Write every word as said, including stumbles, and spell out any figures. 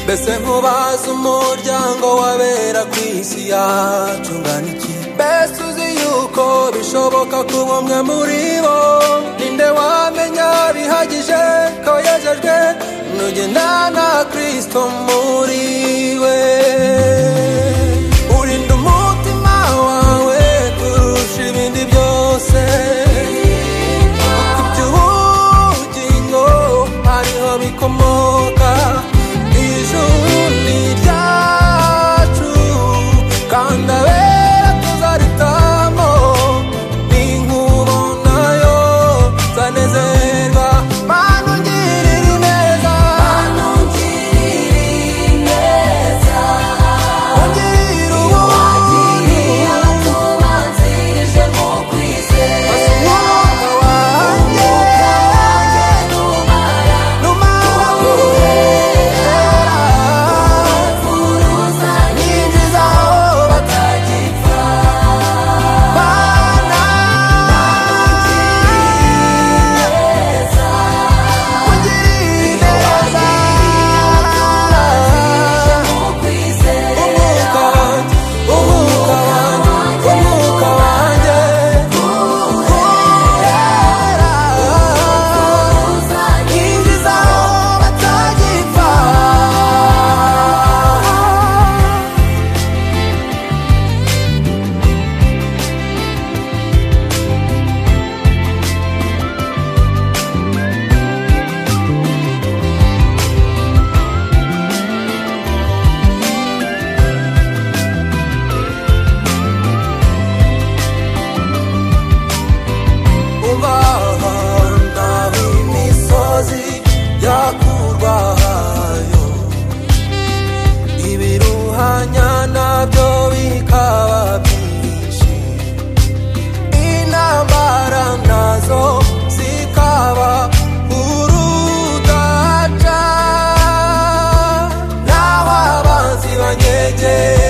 Mbese nkubaza umuryango wabera ku isi yacu ungana iki? Mbese uzi yuko bishoboka kuba umwe muri bo? Ninde wamenya bihagije ko yejejwe nugendana na Kristo muri we? Urinda umutima wawe kurusha ibindi byose, kuko iby'ubugingo hariho bikomoka. Ijuru ni ryacu kandi abera tuzaritamo, ninkubonayo nzanezerwa. Mana ungirira neza, Mana ungirira neza, ungirira uwagiriye tubanzirije mu kwizera. Umwuka wanjye numara numara guhera urufuruza nyinjiza aho batagipfa. Mana ungirira neza, ungirira neza, mu kwizera. Umwuka wanjye, umwuka wanjye, umwuka wanjye uhera urufuruza nyinjiza aho batagipfa. Umva naho imisozi yakurwayo, ibiruhanya nabyo bikaba byinshi, intambara nazo zikaba urudaca, naho abanzi banyegera